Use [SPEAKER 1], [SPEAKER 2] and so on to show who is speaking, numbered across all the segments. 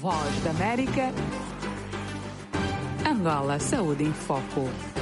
[SPEAKER 1] Voz da América. Angola Saúde em Foco.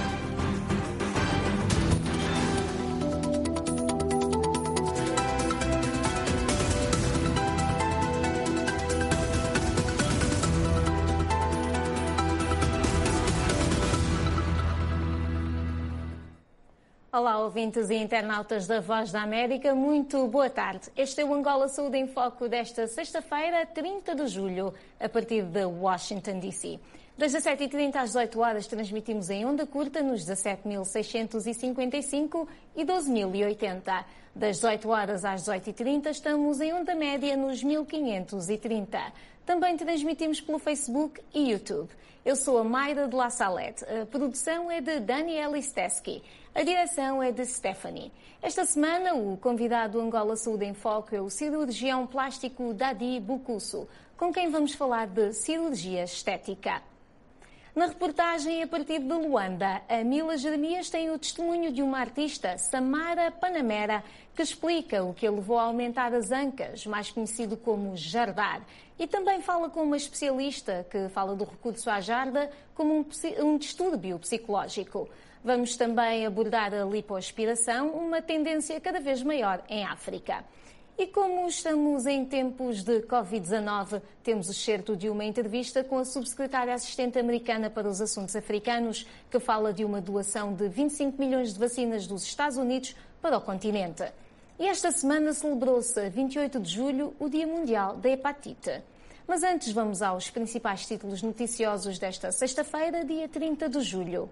[SPEAKER 2] Olá, ouvintes e internautas da Voz da América, muito boa tarde. Este é o Angola Saúde em Foco desta sexta-feira, 30 de julho, a partir de Washington, D.C. Das 17h30 às 18 horas transmitimos em onda curta nos 17.655 e 12.080. Das 18 horas às 18h30 estamos em onda média nos 1.530. Também transmitimos pelo Facebook e YouTube. Eu sou a Mayra de La Salette. A produção é de Daniel Steski. A direção é de Stephanie. Esta semana, o convidado do Angola Saúde em Foco é o cirurgião plástico Dadi Bukusu, com quem vamos falar de cirurgia estética. Na reportagem a partir de Luanda, a Mila Jeremias tem o testemunho de uma artista, Samara Panamera, que explica o que a levou a aumentar as ancas, mais conhecido como jardar. E também fala com uma especialista que fala do recurso à jarda como um distúrbio psicológico. Vamos também abordar a lipoaspiração, uma tendência cada vez maior em África. E como estamos em tempos de Covid-19, temos o excerto de uma entrevista com a subsecretária assistente americana para os assuntos africanos, que fala de uma doação de 25 milhões de vacinas dos Estados Unidos para o continente. E esta semana celebrou-se, a 28 de julho, o Dia Mundial da Hepatite. Mas antes vamos aos principais títulos noticiosos desta sexta-feira, dia 30 de julho.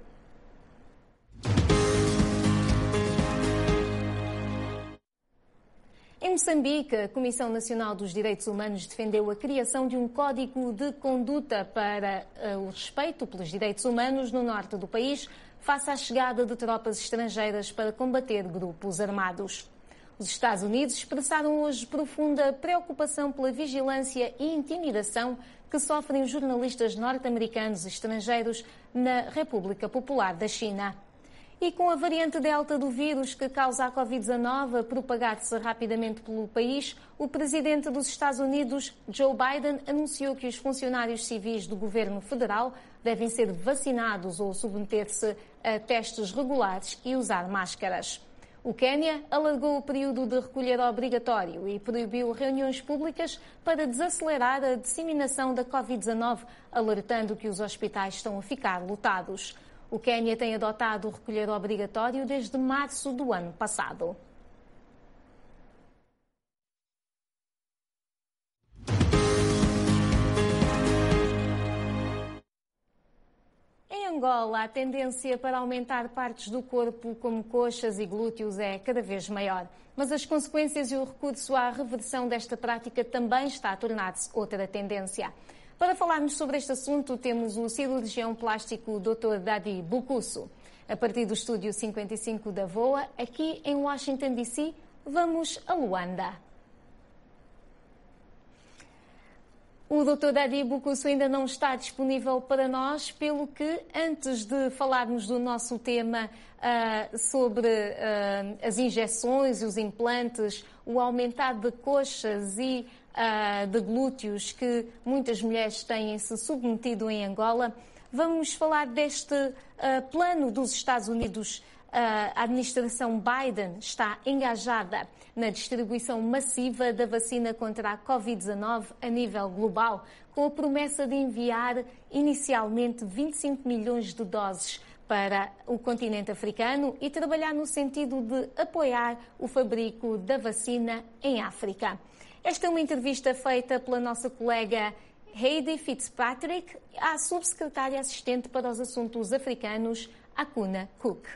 [SPEAKER 2] Em Moçambique, a Comissão Nacional dos Direitos Humanos defendeu a criação de um código de conduta para o respeito pelos direitos humanos no norte do país, face à chegada de tropas estrangeiras para combater grupos armados. Os Estados Unidos expressaram hoje profunda preocupação pela vigilância e intimidação que sofrem os jornalistas norte-americanos e estrangeiros na República Popular da China. E com a variante Delta do vírus que causa a Covid-19 a propagar-se rapidamente pelo país, o presidente dos Estados Unidos, Joe Biden, anunciou que os funcionários civis do governo federal devem ser vacinados ou submeter-se a testes regulares e usar máscaras. O Quênia alargou o período de recolher obrigatório e proibiu reuniões públicas para desacelerar a disseminação da Covid-19, alertando que os hospitais estão a ficar lotados. O Quênia tem adotado o recolher obrigatório desde março do ano passado. Em Angola, a tendência para aumentar partes do corpo, como coxas e glúteos, é cada vez maior. Mas as consequências e o recurso à reversão desta prática também está a tornar-se outra tendência. Para falarmos sobre este assunto, temos o cirurgião plástico Dr. Dadi Bukusu. A partir do estúdio 55 da VOA, aqui em Washington, D.C., vamos a Luanda. O Dr. Dadi Bukusu ainda não está disponível para nós, pelo que, antes de falarmos do nosso tema sobre as injeções e os implantes, o aumentar de coxas e de glúteos que muitas mulheres têm se submetido em Angola, vamos falar deste plano dos Estados Unidos. A administração Biden está engajada na distribuição massiva da vacina contra a Covid-19 a nível global, com a promessa de enviar inicialmente 25 milhões de doses para o continente africano e trabalhar no sentido de apoiar o fabrico da vacina em África. Esta é uma entrevista feita pela nossa colega Heidi Fitzpatrick, à subsecretária assistente para os assuntos africanos, Akuna Cook.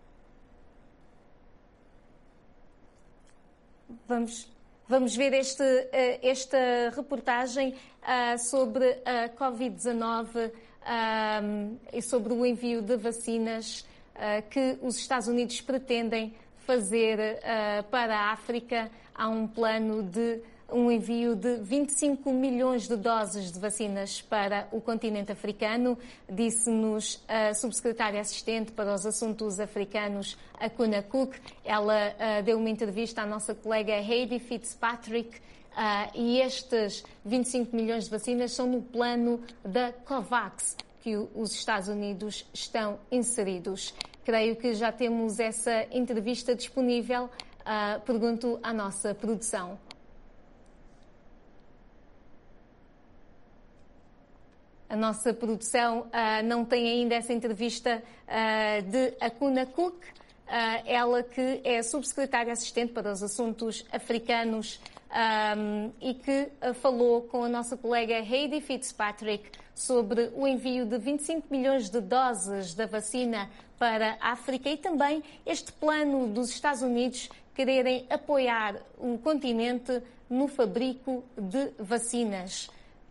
[SPEAKER 2] Vamos ver esta reportagem sobre a Covid-19 e sobre o envio de vacinas que os Estados Unidos pretendem fazer para a África. Há um plano de um envio de 25 milhões de doses de vacinas para o continente africano, disse-nos a subsecretária assistente para os assuntos africanos, Akuna Cook. Ela deu uma entrevista à nossa colega Heidi Fitzpatrick E estes 25 milhões de vacinas são no plano da COVAX, que os Estados Unidos estão inseridos. Creio que já temos essa entrevista disponível. Pergunto à nossa produção. A nossa produção não tem ainda essa entrevista de Akuna Cook, ela que é subsecretária assistente para os assuntos africanos e que falou com a nossa colega Heidi Fitzpatrick sobre o envio de 25 milhões de doses da vacina para a África e também este plano dos Estados Unidos quererem apoiar o continente no fabrico de vacinas.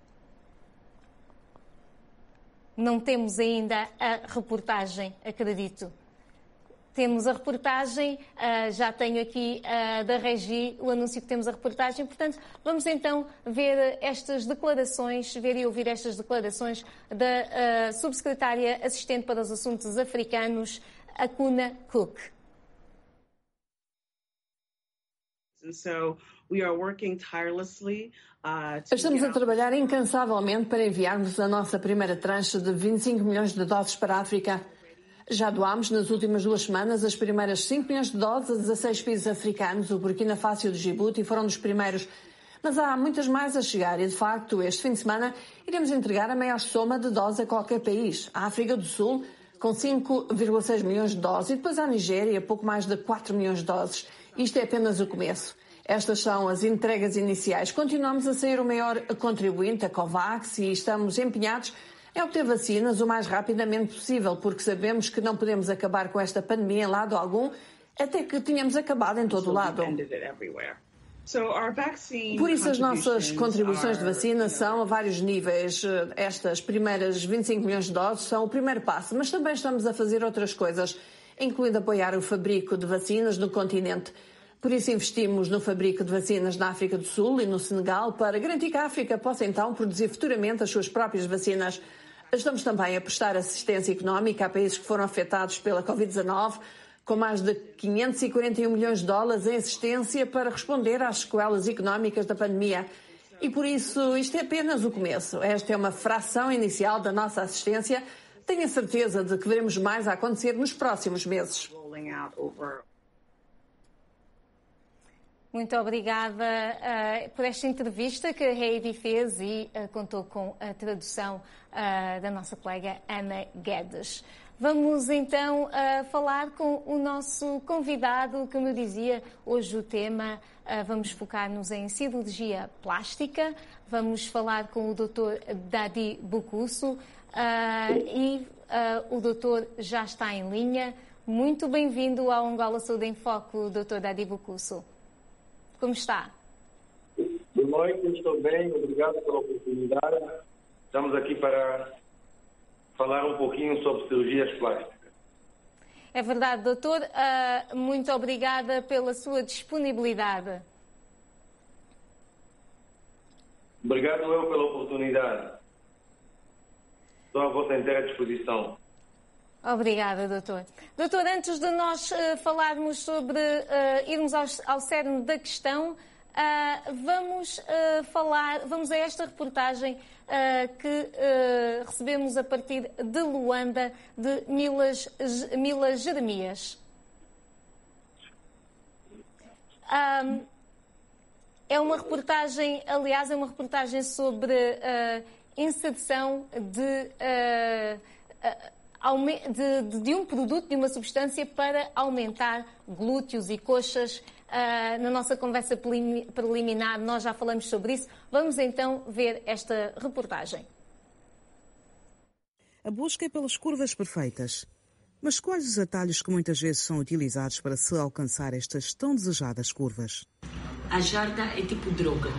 [SPEAKER 2] Não temos ainda a reportagem, acredito. Temos a reportagem, já tenho aqui da Regi o anúncio que temos a reportagem, portanto, vamos então ver estas declarações, ver e ouvir estas declarações da subsecretária assistente para os assuntos africanos, Akuna Cook.
[SPEAKER 3] Estamos a trabalhar incansavelmente para enviarmos a nossa primeira tranche de 25 milhões de doses para a África. Já doámos nas últimas 2 semanas as primeiras 5 milhões de doses a 16 países africanos. O Burkina Faso e o Djibouti foram dos primeiros. Mas há muitas mais a chegar e, de facto, este fim de semana iremos entregar a maior soma de doses a qualquer país. A África do Sul, com 5,6 milhões de doses, e depois a Nigéria, pouco mais de 4 milhões de doses. Isto é apenas o começo. Estas são as entregas iniciais. Continuamos a ser o maior contribuinte, a COVAX, e estamos empenhados em obter vacinas o mais rapidamente possível, porque sabemos que não podemos acabar com esta pandemia em lado algum, até que tenhamos acabado em todo o lado. Por isso, as nossas contribuições de vacina são a vários níveis. Estas primeiras 25 milhões de doses são o primeiro passo, mas também estamos a fazer outras coisas, incluindo apoiar o fabrico de vacinas no continente. Por isso investimos no fabrico de vacinas na África do Sul e no Senegal para garantir que a África possa então produzir futuramente as suas próprias vacinas. Estamos também a prestar assistência económica a países que foram afetados pela Covid-19, com mais de 541 milhões de dólares em assistência para responder às sequelas económicas da pandemia. E por isso isto é apenas o começo. Esta é uma fração inicial da nossa assistência. Tenho a certeza de que veremos mais a acontecer nos próximos meses.
[SPEAKER 2] Muito obrigada por esta entrevista que a Heidi fez e contou com a tradução da nossa colega Ana Guedes. Vamos então falar com o nosso convidado, como eu dizia, hoje o tema, vamos focar-nos em cirurgia plástica, vamos falar com o Dr. Dadi Bukusu e o doutor já está em linha. Muito bem-vindo ao Angola Saúde em Foco, Dr. Dadi Bukusu. Como está?
[SPEAKER 4] Boa noite, estou bem, obrigado pela oportunidade. Estamos aqui para falar um pouquinho sobre cirurgias plásticas.
[SPEAKER 2] É verdade, doutor. Muito obrigada pela sua disponibilidade.
[SPEAKER 4] Obrigado eu pela oportunidade. Estou à vossa inteira disposição.
[SPEAKER 2] Obrigada, doutor. Doutor, antes de nós falarmos sobre irmos ao cerne da questão, vamos a esta reportagem que recebemos a partir de Luanda, de Mila Jeremias. É uma reportagem, aliás, sobre inserção de um produto, de uma substância para aumentar glúteos e coxas. Na nossa conversa preliminar nós já falamos sobre isso. Vamos então ver esta reportagem.
[SPEAKER 5] A busca é pelas curvas perfeitas. Mas quais os atalhos que muitas vezes são utilizados para se alcançar estas tão desejadas curvas?
[SPEAKER 6] A jarda é tipo droga.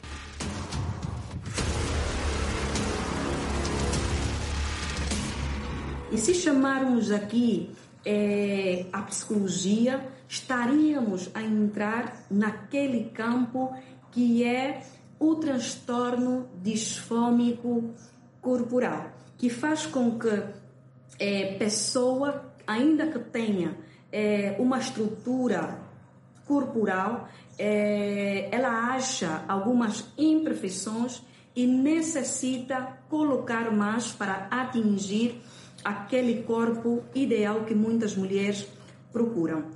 [SPEAKER 6] E se chamarmos aqui a psicologia, estaríamos a entrar naquele campo que é o transtorno disfômico corporal, que faz com que a pessoa, ainda que tenha uma estrutura corporal, ela acha algumas imperfeições e necessita colocar mais para atingir aquele corpo ideal que muitas mulheres procuram.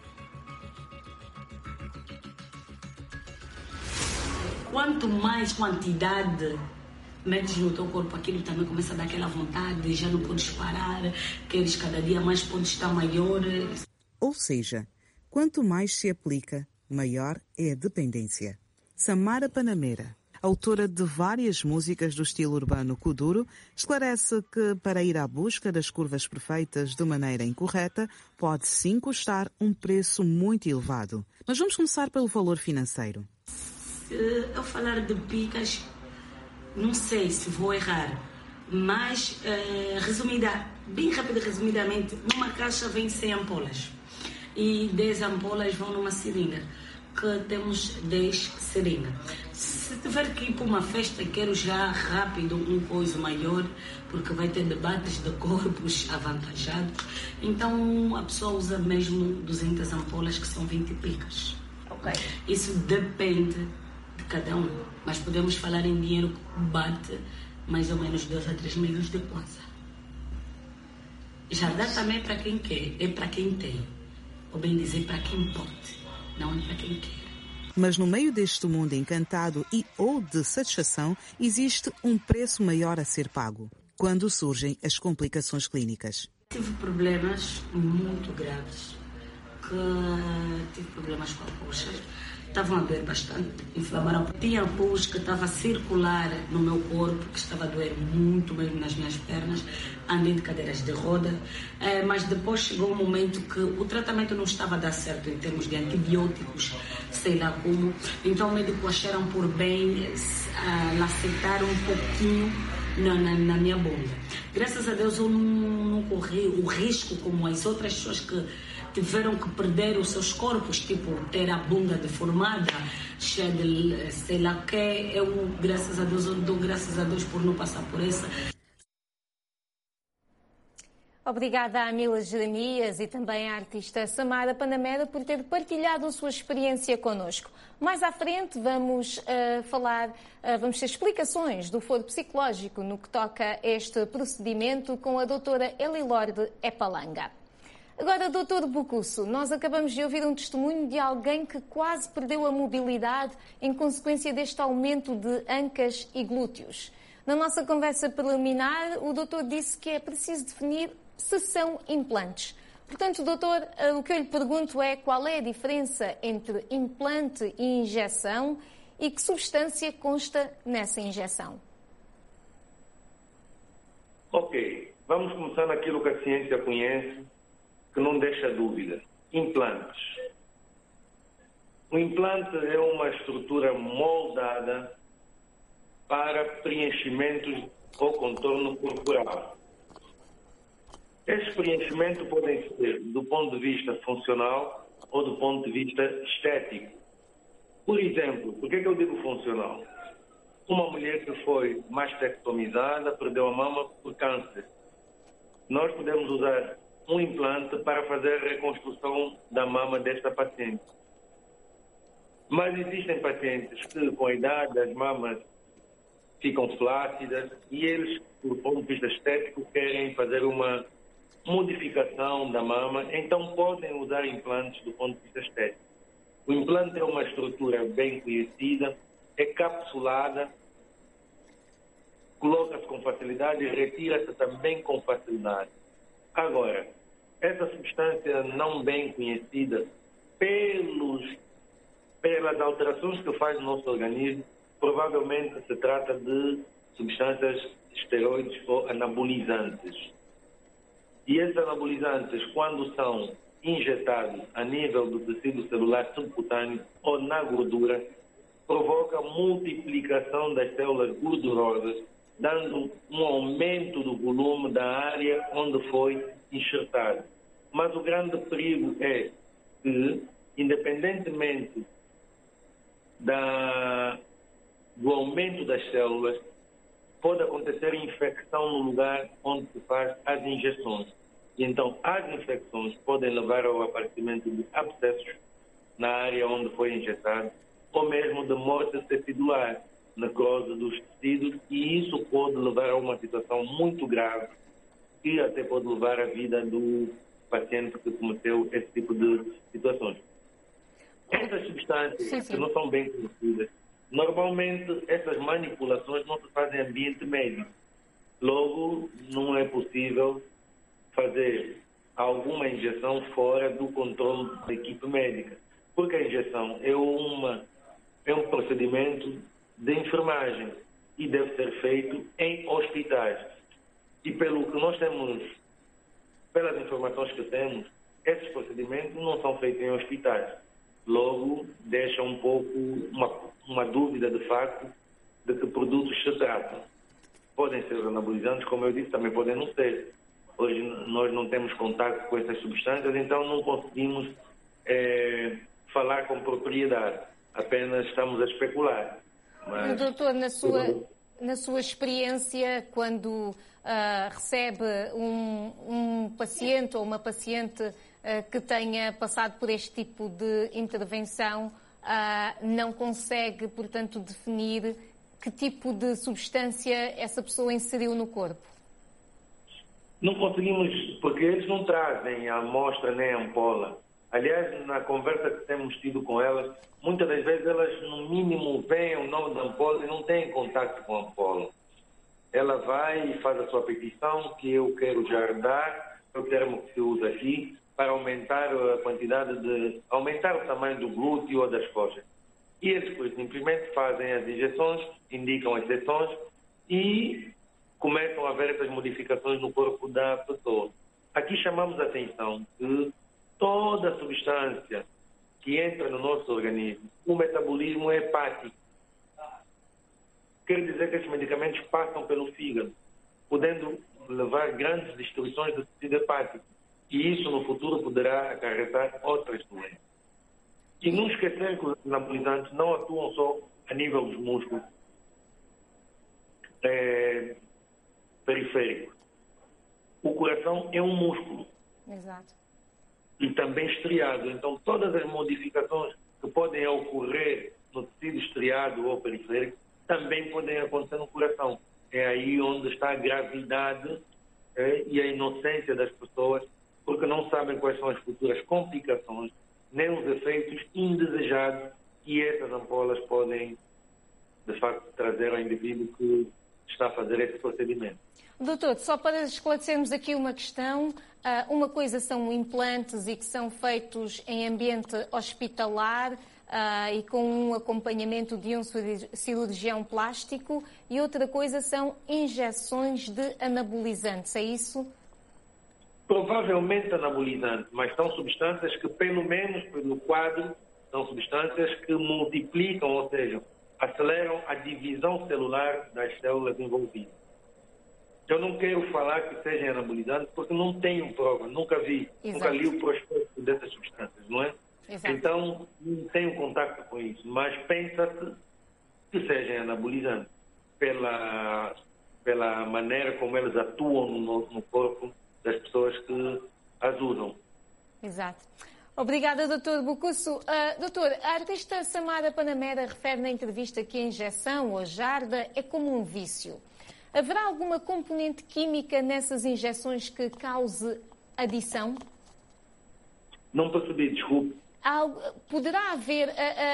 [SPEAKER 7] Quanto mais quantidade metes no teu corpo, aquilo também começa a dar aquela vontade, já não podes parar, queres cada dia mais, podes estar maior.
[SPEAKER 5] Ou seja, quanto mais se aplica, maior é a dependência. Samara Panamera, autora de várias músicas do estilo urbano kuduro, esclarece que para ir à busca das curvas perfeitas de maneira incorreta pode sim custar um preço muito elevado. Mas vamos começar pelo valor financeiro.
[SPEAKER 7] Se eu falar de picas, não sei se vou errar, mas bem resumidamente, numa caixa vem 100 ampolas e 10 ampolas vão numa seringa, que temos 10 seringas. Se tiver que ir para uma festa, quero já rápido um coisa maior, porque vai ter debates de corpos avantajados, então a pessoa usa mesmo 200 ampolas, que são 20 picas.
[SPEAKER 2] Ok.
[SPEAKER 7] Isso depende de cada um, mas podemos falar em dinheiro que bate mais ou menos 2 a 3 milhões de kwanza. Já dá também para quem quer, é para quem tem, ou bem dizer, para quem pode, não é para quem quer.
[SPEAKER 5] Mas no meio deste mundo encantado e ou de satisfação, existe um preço maior a ser pago, quando surgem as complicações clínicas.
[SPEAKER 7] Tive problemas muito graves, tive problemas com a coxa, estavam a doer bastante, inflamaram. Tinha pus que estava a circular no meu corpo, que estava a doer muito mesmo nas minhas pernas, andei de cadeiras de roda, mas depois chegou um momento que o tratamento não estava a dar certo em termos de antibióticos, sei lá como, então o médico acharam por bem lacetar um pouquinho na minha bunda. Graças a Deus eu não corri o risco como as outras pessoas que tiveram que perder os seus corpos, tipo ter a bunda deformada, cheia de sei lá o que. Eu, graças a Deus, eu dou graças a Deus por não passar por essa.
[SPEAKER 2] Obrigada à Mila Jeremias e também à artista Samara Panamera por ter partilhado a sua experiência connosco. Mais à frente vamos vamos ter explicações do foro psicológico no que toca a este procedimento com a doutora Elilorde Epalanga. Agora, doutor Bucusso, nós acabamos de ouvir um testemunho de alguém que quase perdeu a mobilidade em consequência deste aumento de ancas e glúteos. Na nossa conversa preliminar, o doutor disse que é preciso definir se são implantes. Portanto, doutor, o que eu lhe pergunto é qual é a diferença entre implante e injeção e que substância consta nessa injeção?
[SPEAKER 4] Ok, vamos começar naquilo que a ciência conhece, que não deixa dúvida. Implantes. O implante é uma estrutura moldada para preenchimentos ou contorno corporal. Esses preenchimentos podem ser do ponto de vista funcional ou do ponto de vista estético. Por exemplo, por que eu digo funcional? Uma mulher que foi mastectomizada, perdeu a mama por câncer. Nós podemos usar um implante para fazer a reconstrução da mama desta paciente. Mas existem pacientes que, com a idade, as mamas ficam flácidas e eles, do ponto de vista estético, querem fazer uma modificação da mama, então podem usar implantes do ponto de vista estético. O implante é uma estrutura bem conhecida, é capsulada, coloca-se com facilidade e retira-se também com facilidade. Agora, essa substância não bem conhecida, pelas alterações que faz no nosso organismo, provavelmente se trata de substâncias esteroides ou anabolizantes. E esses anabolizantes, quando são injetados a nível do tecido celular subcutâneo ou na gordura, provoca multiplicação das células gordurosas, dando um aumento do volume da área onde foi enxertado. Mas o grande perigo é que, independentemente do aumento das células, pode acontecer infecção no lugar onde se faz as injeções. E então, as infecções podem levar ao aparecimento de abscessos na área onde foi injetado, ou mesmo de morte tecidular, necrose dos tecidos, e isso pode levar a uma situação muito grave e até pode levar a vida do paciente que cometeu esse tipo de situações. Essas substâncias que não são bem conhecidas, normalmente essas manipulações não se fazem em ambiente médico. Logo, não é possível fazer alguma injeção fora do controle da equipe médica, porque a injeção é um procedimento de enfermagem e deve ser feito em hospitais. E pelo que nós temos, pelas informações que temos, esses procedimentos não são feitos em hospitais. Logo, deixa um pouco uma dúvida de facto de que produtos se tratam. Podem ser os anabolizantes, como eu disse, também podem não ser. Hoje nós não temos contato com essas substâncias, então não conseguimos falar com propriedade. Apenas estamos a especular. Mas,
[SPEAKER 2] doutor, na sua experiência, quando recebe um paciente ou uma paciente que tenha passado por este tipo de intervenção, não consegue, portanto, definir que tipo de substância essa pessoa inseriu no corpo?
[SPEAKER 4] Não conseguimos, porque eles não trazem a amostra nem a ampola. Aliás, na conversa que temos tido com elas, muitas das vezes elas, no mínimo, veem o nome da ampola e não têm contato com a ampola. Ela vai e faz a sua petição, que eu quero já dar, é o termo que se usa aqui, para aumentar a quantidade aumentar o tamanho do glúteo ou das coxas. E eles, por simplesmente, fazem as injeções, indicam as sessões e começam a haver essas modificações no corpo da pessoa. Aqui chamamos a atenção que toda substância que entra no nosso organismo, o metabolismo é hepático. Quer dizer que esses medicamentos passam pelo fígado, podendo levar grandes destruições do tecido hepático. E isso, no futuro, poderá acarretar outras doenças. E não esquecer que os anabolizantes não atuam só a nível dos músculos periféricos. O coração é um músculo.
[SPEAKER 2] Exato.
[SPEAKER 4] E também estriado. Então, todas as modificações que podem ocorrer no tecido estriado ou periférico também podem acontecer no coração. É aí onde está a gravidade e a inocência das pessoas, porque não sabem quais são as futuras complicações, nem os efeitos indesejados que essas ampolas podem, de facto, trazer ao indivíduo que está a fazer esse procedimento.
[SPEAKER 2] Doutor, só para esclarecermos aqui uma questão, uma coisa são implantes e que são feitos em ambiente hospitalar e com um acompanhamento de um cirurgião plástico, e outra coisa são injeções de anabolizantes, é isso?
[SPEAKER 4] Provavelmente anabolizantes, mas são substâncias que, pelo menos pelo quadro, são substâncias que multiplicam, ou seja, aceleram a divisão celular das células envolvidas. Eu não quero falar que sejam anabolizantes porque não tenho prova, nunca vi, nunca li o prospecto dessas substâncias, não é?
[SPEAKER 2] Exato.
[SPEAKER 4] Então, não tenho contato com isso, mas pensa-se que sejam anabolizantes pela maneira como eles atuam no corpo das pessoas que as usam.
[SPEAKER 2] Exato. Obrigada, Dr. Bucusso. Doutor, a artista Samara Panamera refere na entrevista que a injeção ou jarda é como um vício. Haverá alguma componente química nessas injeções que cause adição?
[SPEAKER 4] Não percebi, desculpe.
[SPEAKER 2] Poderá haver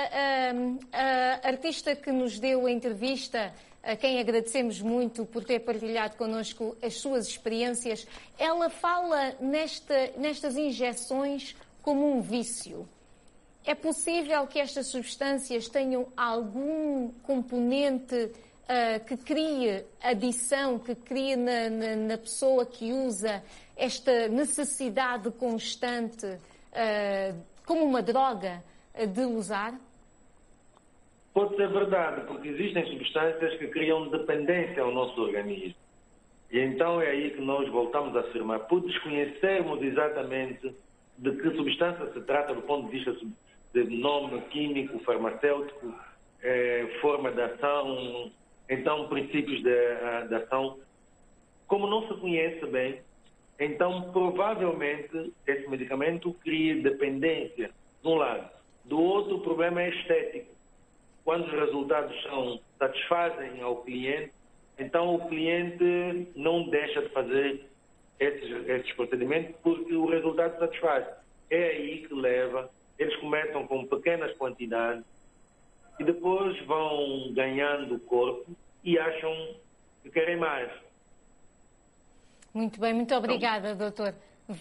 [SPEAKER 2] a artista que nos deu a entrevista, a quem agradecemos muito por ter partilhado connosco as suas experiências, ela fala nestas injeções como um vício. É possível que estas substâncias tenham algum componente que crie adição, que crie na pessoa que usa esta necessidade constante, como uma droga, de usar?
[SPEAKER 4] Pode ser verdade, porque existem substâncias que criam dependência ao nosso organismo. E então é aí que nós voltamos a afirmar, por desconhecermos exatamente de que substância se trata do ponto de vista de nome químico, farmacêutico, forma de ação, então princípios de ação. Como não se conhece bem, então provavelmente esse medicamento cria dependência, de um lado. do outro, o problema é estético. Quando os resultados satisfazem ao cliente, então o cliente não deixa de fazer esses procedimentos porque o resultado satisfaz. É aí que leva, eles começam com pequenas quantidades e depois vão ganhando corpo e acham que querem mais.
[SPEAKER 2] Muito bem, muito obrigada, doutor.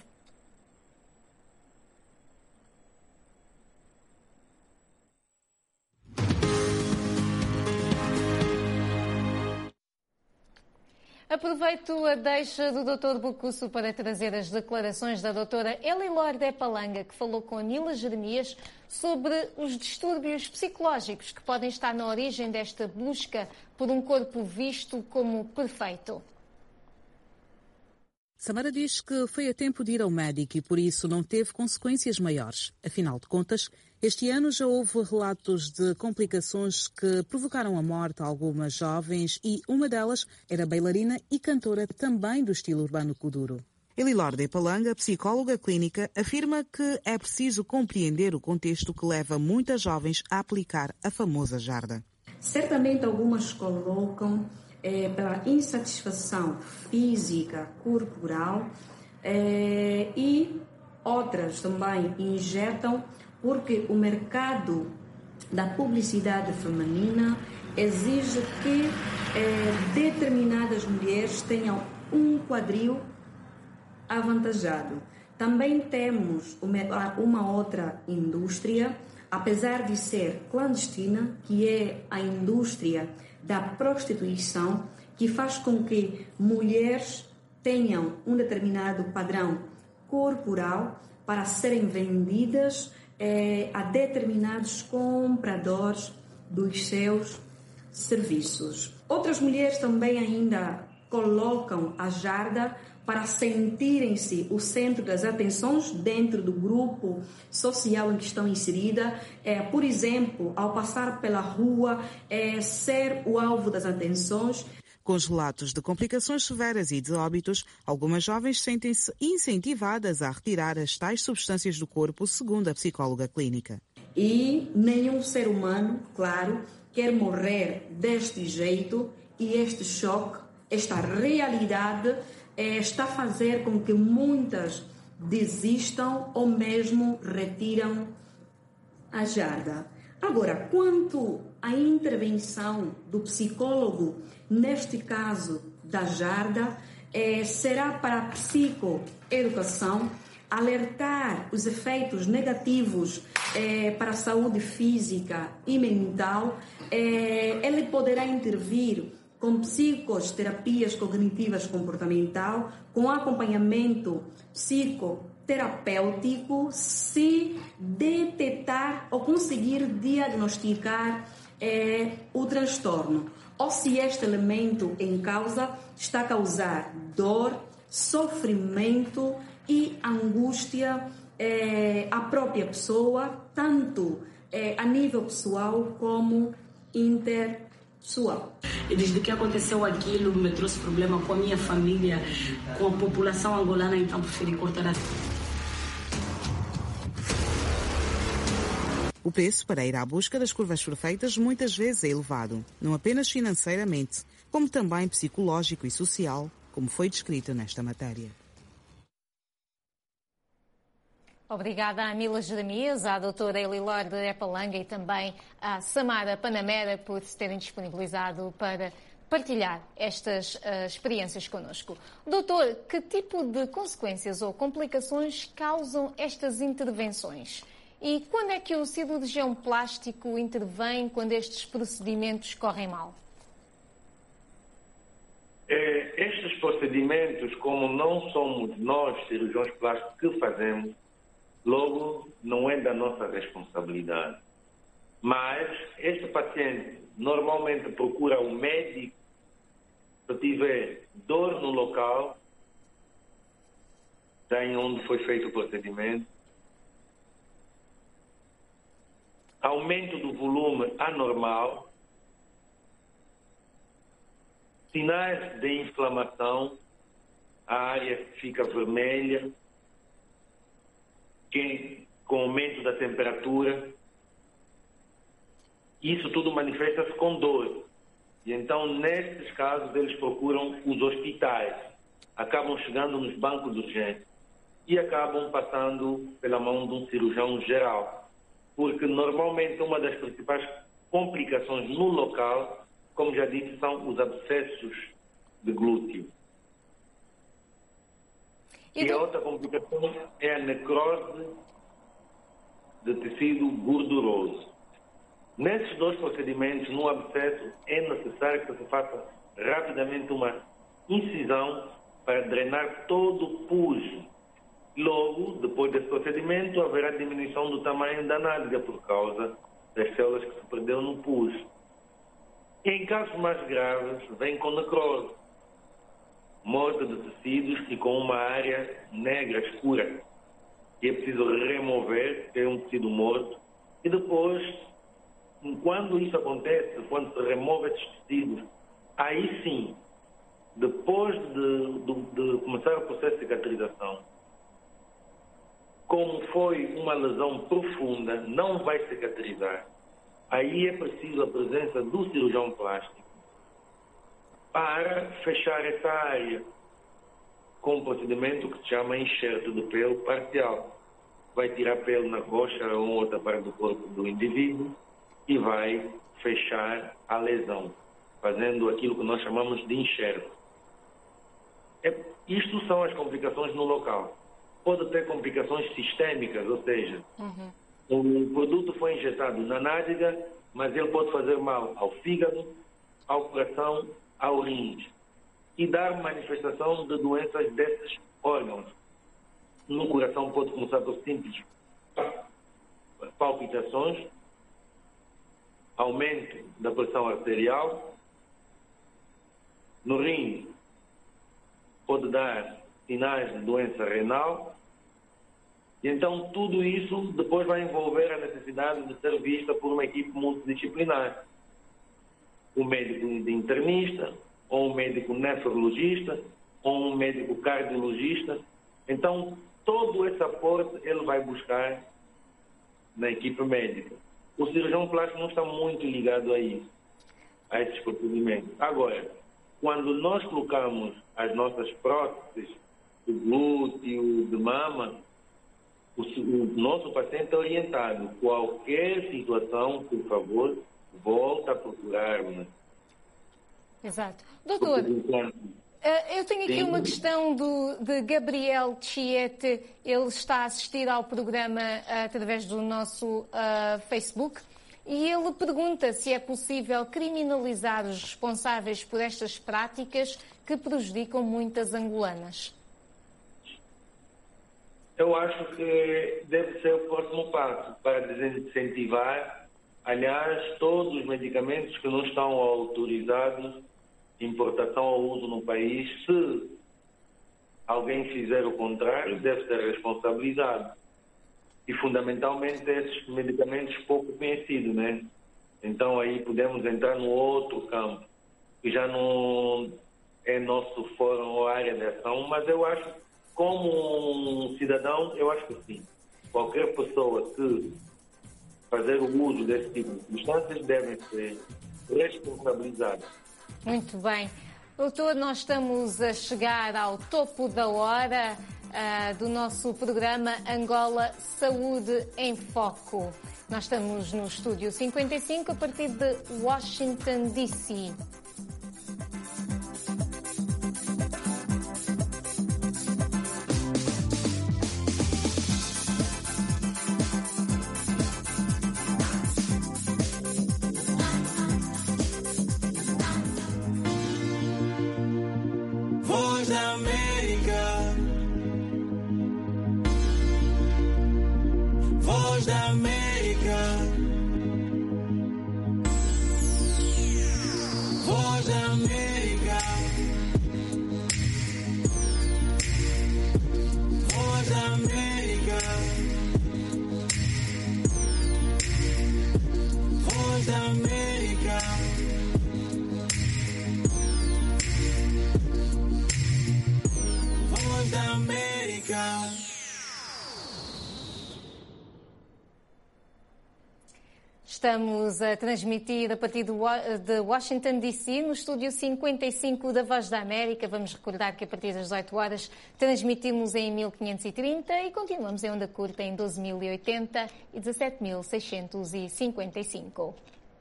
[SPEAKER 2] Aproveito a deixa do Dr. Bocusso para trazer as declarações da doutora Elilor de Palanga, que falou com a Nila Jeremias sobre os distúrbios psicológicos que podem estar na origem desta busca por um corpo visto como perfeito.
[SPEAKER 5] Samara diz que foi a tempo de ir ao médico e por isso não teve consequências maiores. Afinal de contas, este ano já houve relatos de complicações que provocaram a morte a algumas jovens e uma delas era bailarina e cantora também do estilo urbano kuduro. Elilor de Palanga, psicóloga clínica, afirma que é preciso compreender o contexto que leva muitas jovens a aplicar a famosa jarda.
[SPEAKER 6] Certamente algumas colocam pela insatisfação física, corporal, e outras também injetam porque o mercado da publicidade feminina exige que determinadas mulheres tenham um quadril avantajado. Também temos uma outra indústria, apesar de ser clandestina, que é a indústria da prostituição, que faz com que mulheres tenham um determinado padrão corporal para serem vendidas a determinados compradores dos seus serviços. Outras mulheres também ainda colocam a jarda para sentirem-se o centro das atenções dentro do grupo social em que estão inseridas. Por exemplo, ao passar pela rua, ser o alvo das atenções.
[SPEAKER 5] Com os relatos de complicações severas e de óbitos, algumas jovens sentem-se incentivadas a retirar as tais substâncias do corpo, segundo a psicóloga clínica.
[SPEAKER 6] E nenhum ser humano, claro, quer morrer deste jeito, e este choque, esta realidade, está a fazer com que muitas desistam ou mesmo retiram a jarda. Agora, quanto à intervenção do psicólogo, neste caso da jarda, será para a psicoeducação, alertar os efeitos negativos para a saúde física e mental. Ele poderá intervir com psicoterapias cognitivas comportamental, com acompanhamento psicoterapêutico, se detectar ou conseguir diagnosticar o transtorno, ou se este elemento em causa está a causar dor, sofrimento e angústia à própria pessoa, tanto a nível pessoal como interpessoal.
[SPEAKER 7] E desde que aconteceu aquilo, me trouxe problema com a minha família, com a população angolana, então preferi cortar a...
[SPEAKER 5] O preço para ir à busca das curvas perfeitas muitas vezes é elevado, não apenas financeiramente, como também psicológico e social, como foi descrito nesta matéria.
[SPEAKER 2] Obrigada à Nila Jeremias, à doutora Elilor de Palanga e também à Samara Panamera por se terem disponibilizado para partilhar estas experiências connosco. Doutor, que tipo de consequências ou complicações causam estas intervenções? E quando é que o cirurgião plástico intervém quando estes procedimentos correm mal?
[SPEAKER 4] Estes procedimentos, como não somos nós, cirurgiões plásticos, que fazemos, logo, não é da nossa responsabilidade. Mas este paciente normalmente procura o médico se tiver dor no local, em onde foi feito o procedimento, aumento do volume anormal, sinais de inflamação, a área fica vermelha, com aumento da temperatura, Isso tudo manifesta-se com dor. E então, nesses casos, eles procuram os hospitais, acabam chegando nos bancos de urgência e acabam passando pela mão de um cirurgião geral. Porque, normalmente, uma das principais complicações no local, como já disse, são os abscessos de glúteo. E a outra complicação é a necrose de tecido gorduroso. Nesses dois procedimentos, no abscesso, é necessário que se faça rapidamente uma incisão para drenar todo o pus. Logo, depois desse procedimento, haverá diminuição do tamanho da nádega por causa das células que se perdeu no pus. Em casos mais graves, vem com necrose, morte de tecidos e com uma área negra escura. E é preciso remover, ter um tecido morto. E depois, quando isso acontece, quando se remove esses tecidos, aí sim, depois de começar o processo de cicatrização, como foi uma lesão profunda, não vai cicatrizar. Aí é preciso a presença do cirurgião plástico para fechar essa área com um procedimento que se chama enxerto de pelo parcial. Vai tirar pelo na coxa ou outra parte do corpo do indivíduo e vai fechar a lesão, fazendo aquilo que nós chamamos de enxerto. Isto são as complicações no local. Pode ter complicações sistêmicas, ou seja, o produto foi injetado na nádega, mas ele pode fazer mal ao fígado, ao coração, ao rins e dar manifestação de doenças desses órgãos. No coração pode começar por simples palpitações, aumento da pressão arterial. No rim pode dar sinais de doença renal. E então tudo isso depois vai envolver a necessidade de ser vista por uma equipe multidisciplinar. Um médico internista, ou um médico nefrologista, ou um médico cardiologista. Então, todo esse aporte ele vai buscar na equipe médica. O cirurgião plástico não está muito ligado a isso, a esses procedimentos. Agora, quando nós colocamos as nossas próteses de glúteo, de mama, o nosso paciente é orientado. Qualquer situação, por favor, volta a procurar-me.
[SPEAKER 2] Exato. Doutor, eu tenho aqui uma questão de Gabriel Chiete. Ele está a assistir ao programa através do nosso Facebook e ele pergunta se é possível criminalizar os responsáveis por estas práticas que prejudicam muitas angolanas.
[SPEAKER 4] Eu acho que deve ser o próximo passo para desincentivar, aliás, todos os medicamentos que não estão autorizados de importação ou uso no país. Se alguém fizer o contrário, deve ser responsabilizado. E, fundamentalmente, esses medicamentos pouco conhecidos, né? Então, aí podemos entrar no outro campo, que já não é nosso fórum ou área de ação, mas eu acho, como um cidadão, eu acho que sim. Qualquer pessoa que fazer o uso desse tipo de substâncias devem ser responsabilizadas.
[SPEAKER 2] Muito bem. Doutor, nós estamos a chegar ao topo da hora do nosso programa Angola Saúde em Foco. Nós estamos no Estúdio 55 a partir de Washington, D.C. Estamos a transmitir a partir de Washington, D.C., no estúdio 55 da Voz da América. Vamos recordar que a partir das 18 horas transmitimos em 1530 e continuamos em onda curta em 12.080 e 17.655.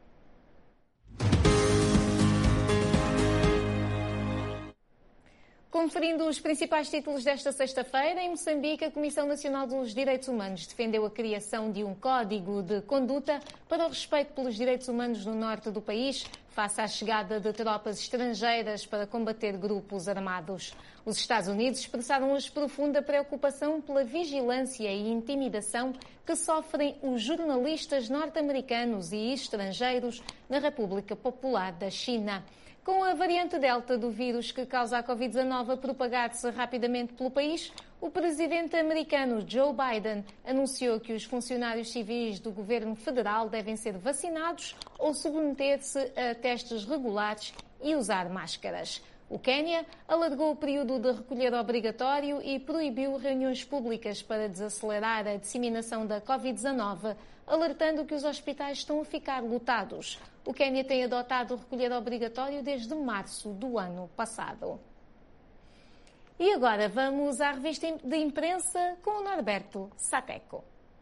[SPEAKER 2] Conferindo os principais títulos desta sexta-feira, em Moçambique, a Comissão Nacional dos Direitos Humanos defendeu a criação de um código de conduta para o respeito pelos direitos humanos no norte do país, face à chegada de tropas estrangeiras para combater grupos armados. Os Estados Unidos expressaram hoje profunda preocupação pela vigilância e intimidação que sofrem os jornalistas norte-americanos e estrangeiros na República Popular da China. Com a variante Delta do vírus que causa a Covid-19 a propagar-se rapidamente pelo país, o presidente americano Joe Biden anunciou que os funcionários civis do governo federal devem ser vacinados ou submeter-se a testes regulares e usar máscaras. O Quênia alargou o período de recolher obrigatório e proibiu reuniões públicas para desacelerar a disseminação da Covid-19, alertando que os hospitais estão a ficar lotados. O Quênia tem adotado o recolher obrigatório desde março do ano passado. E agora vamos à revista de imprensa com o Norberto Sateco.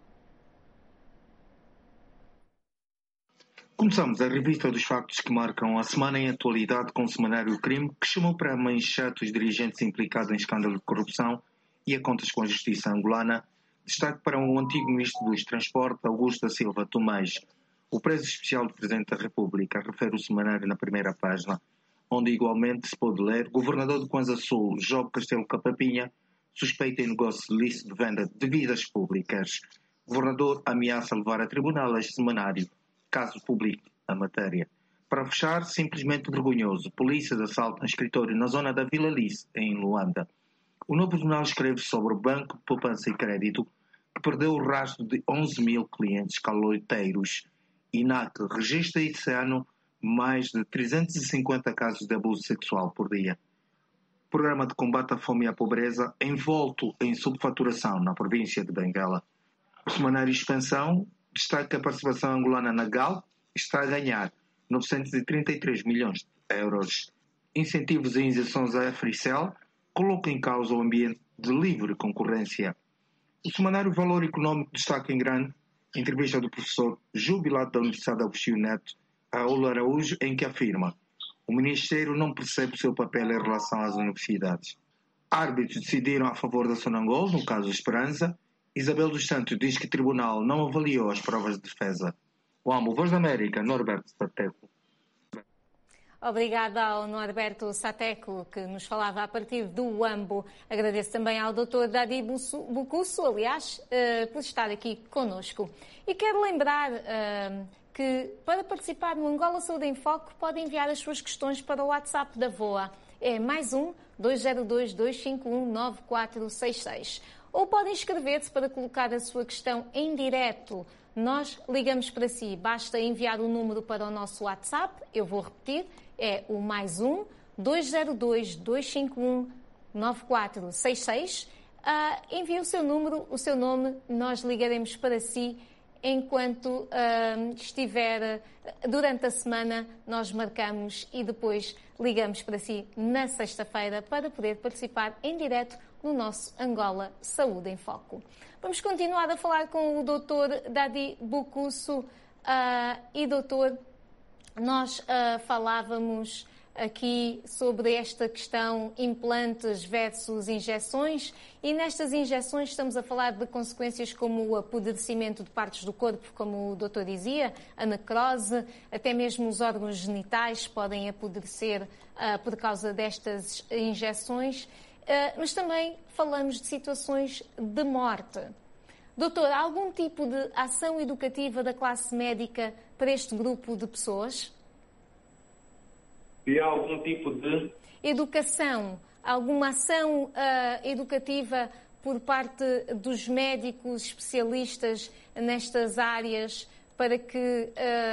[SPEAKER 8] Começamos a revista dos factos que marcam a semana em atualidade com o semanário Crime, que chamou para a manchete os dirigentes implicados em escândalo de corrupção e a contas com a justiça angolana. Destaque para o antigo ministro dos Transportes, Augusto da Silva Tomás. O preso especial do Presidente da República refere o semanário na primeira página, onde igualmente se pode ler: governador de Kwanza Sul, Job Castelo Capapinha, suspeita em negócio ilícito de venda de vidas públicas. Governador ameaça levar a tribunal este semanário, caso publique a matéria. Para fechar, simplesmente vergonhoso: polícia de assalto no escritório na zona da Vila Lice, em Luanda. O Novo Jornal escreve sobre o Banco de Poupança e Crédito, que perdeu o rastro de 11 mil clientes caloiteiros. INAC registra esse ano mais de 350 casos de abuso sexual por dia. Programa de combate à fome e à pobreza envolto em subfaturação na província de Benguela. O semanário Expansão destaca que a participação angolana na Galp está a ganhar 933 milhões de euros. Incentivos e injeções à Africel colocam em causa o ambiente de livre concorrência. O semanário Valor Econômico destaca em grande entrevista do professor jubilado da Universidade Agostinho Neto, Raul Araújo, em que afirma: o Ministério não percebe o seu papel em relação às universidades. Árbitros decidiram a favor da Sonangol, no caso Esperança. Isabel dos Santos diz que o tribunal não avaliou as provas de defesa. O AMO, Voz da América, Norberto Sateco.
[SPEAKER 2] Obrigada ao Norberto Sateco, que nos falava a partir do UAMBO. Agradeço também ao Dr. Dadi Bucusso, aliás, por estar aqui connosco. E quero lembrar que, para participar no Angola Saúde em Foco, pode enviar as suas questões para o WhatsApp da VOA. É +1 202 251 9466. Ou pode inscrever-se para colocar a sua questão em direto. Nós ligamos para si. Basta enviar o número para o nosso WhatsApp. Eu vou repetir. É o +1 202 251 9466. Envie o seu número, o seu nome. Nós ligaremos para si enquanto estiver durante a semana. Nós marcamos e depois ligamos para si na sexta-feira para poder participar em direto no nosso Angola Saúde em Foco. Vamos continuar a falar com o Dr. Dadi Bucusso. E doutor, nós falávamos aqui sobre esta questão implantes versus injeções, e nestas injeções estamos a falar de consequências como o apodrecimento de partes do corpo, como o doutor dizia, a necrose, até mesmo os órgãos genitais podem apodrecer por causa destas injeções, mas também falamos de situações de morte. Doutor, há algum tipo de ação educativa da classe médica para este grupo de pessoas?
[SPEAKER 4] E há algum tipo de
[SPEAKER 2] educação, alguma ação educativa por parte dos médicos especialistas nestas áreas para que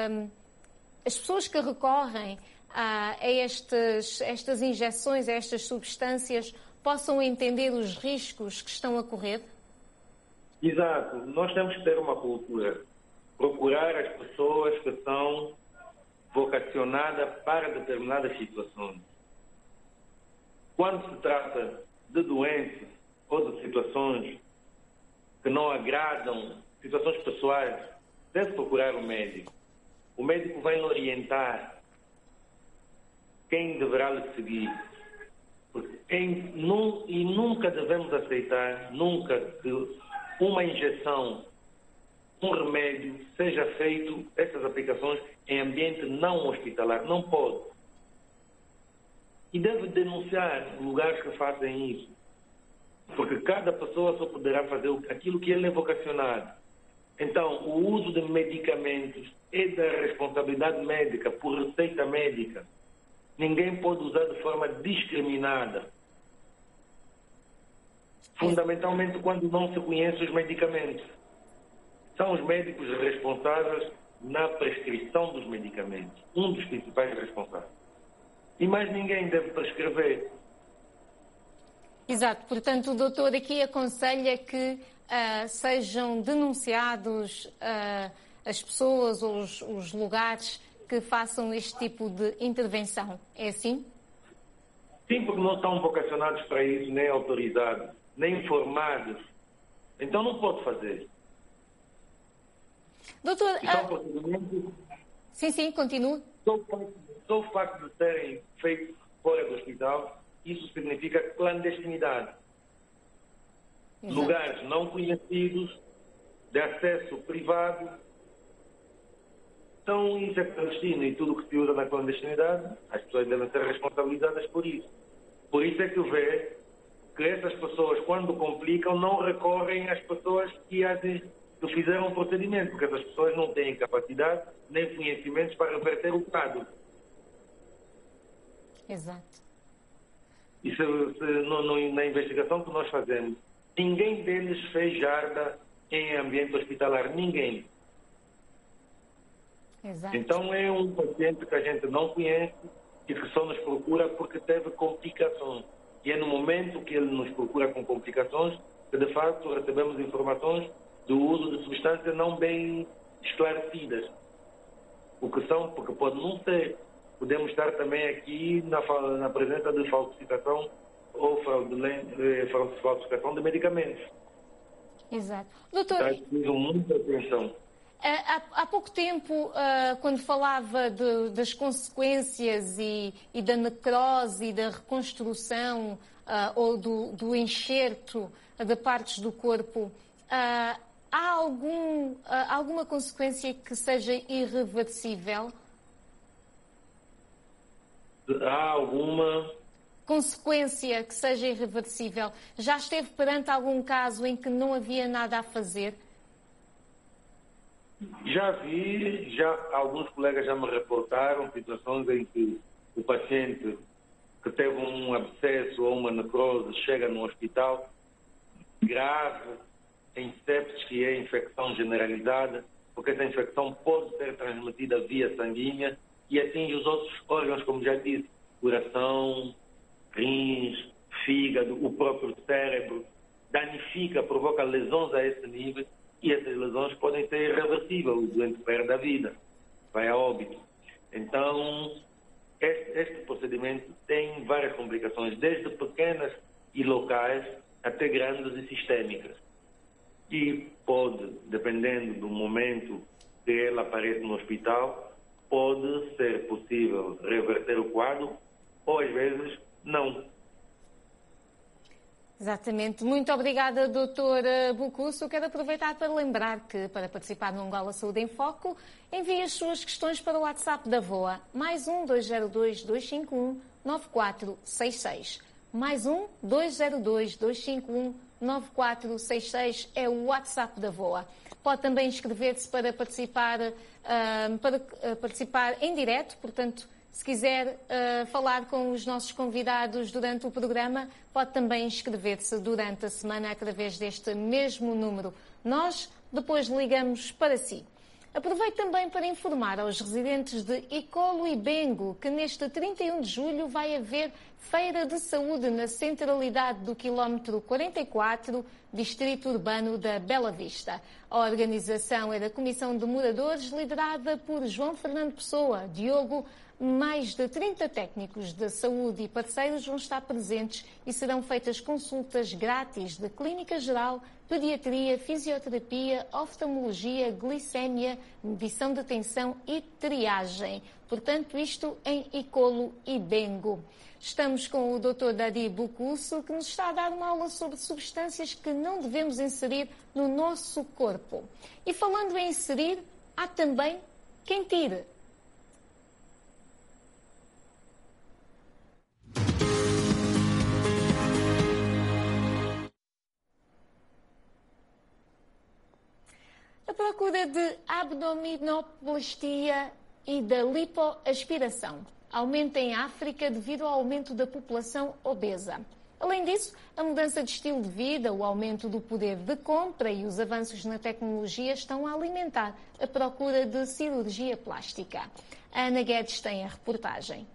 [SPEAKER 2] as pessoas que recorrem a estas injeções, a estas substâncias, possam entender os riscos que estão a correr?
[SPEAKER 4] Exato. Nós temos que ter uma cultura procurar as pessoas que são vocacionadas para determinadas situações. Quando se trata de doenças ou de situações que não agradam, situações pessoais, deve procurar o médico. O médico vai orientar quem deverá lhe seguir. E nunca devemos aceitar, nunca, que uma injeção, um remédio, seja feito, essas aplicações, em ambiente não hospitalar. Não pode. E deve denunciar lugares que fazem isso. Porque cada pessoa só poderá fazer aquilo que ele é vocacionado. Então, o uso de medicamentos é da responsabilidade médica, por receita médica. Ninguém pode usar de forma discriminada. Fundamentalmente quando não se conhece os medicamentos. São os médicos responsáveis na prescrição dos medicamentos. Um dos principais responsáveis. E mais ninguém deve prescrever.
[SPEAKER 2] Exato. Portanto, o doutor aqui aconselha que sejam denunciados as pessoas ou os lugares que façam este tipo de intervenção. É assim?
[SPEAKER 4] Sim, porque não estão vocacionados para isso, nem autorizados, nem informados. Então não pode fazer.
[SPEAKER 2] Doutor...
[SPEAKER 4] Então,
[SPEAKER 2] Sim, continue.
[SPEAKER 4] Só o facto de serem feitos fora do hospital, isso significa clandestinidade. Exato. Lugares não conhecidos, de acesso privado. Então, isso é clandestino e tudo o que se usa na clandestinidade, as pessoas devem ser responsabilizadas por isso. Por isso é que vê que essas pessoas, quando complicam, não recorrem às pessoas que fizeram o procedimento, porque essas pessoas não têm capacidade nem conhecimentos para reverter o quadro.
[SPEAKER 2] Exato.
[SPEAKER 4] E na investigação que nós fazemos, ninguém deles fez jarda em ambiente hospitalar. Ninguém.
[SPEAKER 2] Exato.
[SPEAKER 4] Então é um paciente que a gente não conhece e que só nos procura porque teve complicações. E é no momento que ele nos procura com complicações que, de facto, recebemos informações do uso de substâncias não bem esclarecidas. O que são, porque pode não ser. Podemos estar também aqui na presença de falsificação ou falsificação de medicamentos.
[SPEAKER 2] Exato. Doutor...
[SPEAKER 4] Está preciso muita atenção.
[SPEAKER 2] Há pouco tempo, quando falava das consequências e da necrose e da reconstrução ou do enxerto de partes do corpo, há alguma consequência que seja irreversível?
[SPEAKER 4] Há alguma
[SPEAKER 2] consequência que seja irreversível? Já esteve perante algum caso em que não havia nada a fazer?
[SPEAKER 4] Já vi, alguns colegas já me reportaram situações em que o paciente que teve um abscesso ou uma necrose chega no hospital grave, em sepsis, que é infecção generalizada, porque essa infecção pode ser transmitida via sanguínea e atinge os outros órgãos, como já disse, coração, rins, fígado, o próprio cérebro, danifica, provoca lesões a esse nível. E essas lesões podem ser irreversíveis, o doente perde a vida, vai a óbito. Então, este procedimento tem várias complicações, desde pequenas e locais até grandes e sistêmicas. E pode, dependendo do momento que ele aparece no hospital, pode ser possível reverter o quadro ou, às vezes, não.
[SPEAKER 2] Exatamente. Muito obrigada, Dr. Bucusso. Quero aproveitar para lembrar que, para participar no Angola Saúde em Foco, envie as suas questões para o WhatsApp da VOA, +1 202 251 9466. +1 202 251 9466 é o WhatsApp da VOA. Pode também inscrever-se para participar em direto, portanto, se quiser falar com os nossos convidados durante o programa, pode também inscrever-se durante a semana através deste mesmo número. Nós depois ligamos para si. Aproveito também para informar aos residentes de Icolo e Bengo que neste 31 de julho vai haver Feira de Saúde na centralidade do quilómetro 44, Distrito Urbano da Bela Vista. A organização é da Comissão de Moradores, liderada por João Fernando Pessoa. Diogo, mais de 30 técnicos de saúde e parceiros vão estar presentes e serão feitas consultas grátis de clínica geral, pediatria, fisioterapia, oftalmologia, glicémia, medição de tensão e triagem. Portanto, isto em Icolo e Bengo. Estamos com o Dr. Dadi Bucusso, que nos está a dar uma aula sobre substâncias que não devemos inserir no nosso corpo. E falando em inserir, há também quem tire. A procura de abdominoplastia e da lipoaspiração aumenta em África devido ao aumento da população obesa. Além disso, a mudança de estilo de vida, o aumento do poder de compra e os avanços na tecnologia estão a alimentar a procura de cirurgia plástica. A Ana Guedes tem a reportagem.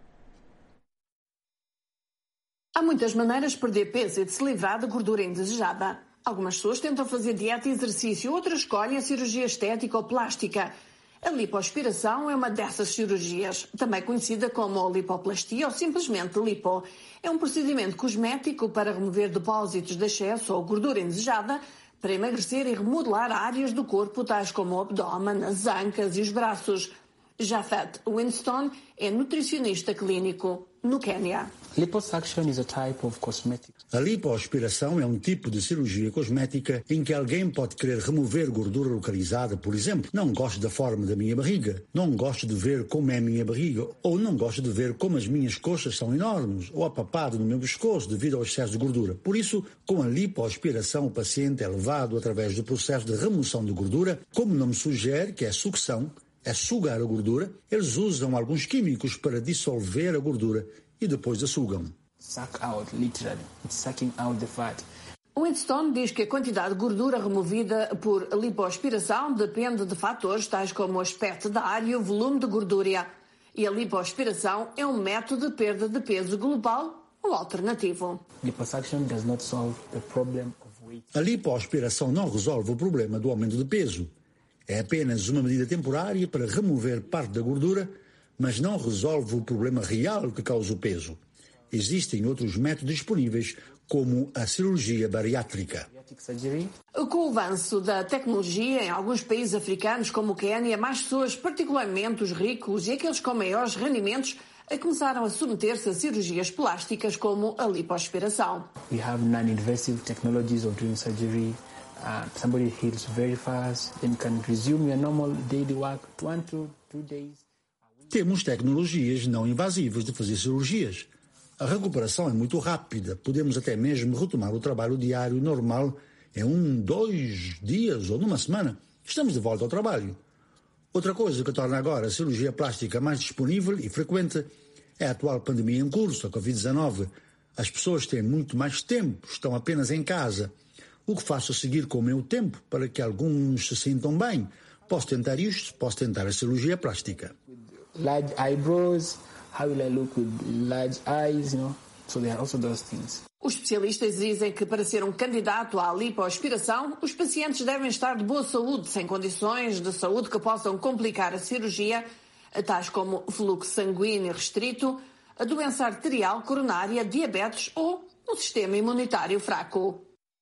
[SPEAKER 3] Há muitas maneiras de perder peso e de se livrar da gordura indesejada. Algumas pessoas tentam fazer dieta e exercício, outras escolhem a cirurgia estética ou plástica. A lipoaspiração é uma dessas cirurgias, também conhecida como lipoplastia ou simplesmente lipo. É um procedimento cosmético para remover depósitos de excesso ou gordura indesejada, para emagrecer e remodelar áreas do corpo, tais como o abdômen, as ancas e os braços. Jafet Winston é nutricionista clínico no Quênia.
[SPEAKER 9] Liposuction is a type of cosmetic.
[SPEAKER 10] A lipoaspiração é um tipo de cirurgia cosmética em que alguém pode querer remover gordura localizada, por exemplo. Não gosto da forma da minha barriga, não gosto de ver como é a minha barriga, ou não gosto de ver como as minhas coxas são enormes, ou a papada no meu pescoço devido ao excesso de gordura. Por isso, com a lipoaspiração, o paciente é levado através do processo de remoção de gordura, como o nome sugere, que é sucção, é sugar a gordura. Eles usam alguns químicos para dissolver a gordura e depois a sugam.
[SPEAKER 9] Suck out, literally. It's sucking out the fat.
[SPEAKER 3] Winston diz que a quantidade de gordura removida por lipoaspiração depende de fatores tais como o aspecto da área e o volume de gordura. E a lipoaspiração é um método de perda de peso global ou alternativo.
[SPEAKER 9] Liposuction does not solve the problem of weight.
[SPEAKER 10] A lipoaspiração não resolve o problema do aumento de peso. É apenas uma medida temporária para remover parte da gordura, mas não resolve o problema real que causa o peso. Existem outros métodos disponíveis, como a cirurgia bariátrica.
[SPEAKER 3] Com o avanço da tecnologia em alguns países africanos, como o Quênia, mais pessoas, particularmente os ricos e aqueles com maiores rendimentos, começaram a submeter-se a cirurgias plásticas como a lipoaspiração.
[SPEAKER 9] We have non-invasive technologies of doing surgery. Somebody heals very fast, then can resume your normal daily work 1 to 2 days.
[SPEAKER 10] Temos tecnologias não invasivas de fazer cirurgias. A recuperação é muito rápida. Podemos até mesmo retomar o trabalho diário normal em 1, 2 dias ou numa semana. Estamos de volta ao trabalho. Outra coisa que torna agora a cirurgia plástica mais disponível e frequente é a atual pandemia em curso, a Covid-19. As pessoas têm muito mais tempo, estão apenas em casa. O que faço a seguir com o meu tempo para que alguns se sintam bem? Posso tentar isto, posso tentar a cirurgia plástica.
[SPEAKER 9] Large eyebrows, how will I look with large eyes, So there are also those things.
[SPEAKER 3] Os especialistas dizem que para ser um candidato à lipoaspiração, os pacientes devem estar de boa saúde, sem condições de saúde que possam complicar a cirurgia, tais como fluxo sanguíneo restrito, a doença arterial coronária, diabetes ou um sistema imunitário fraco.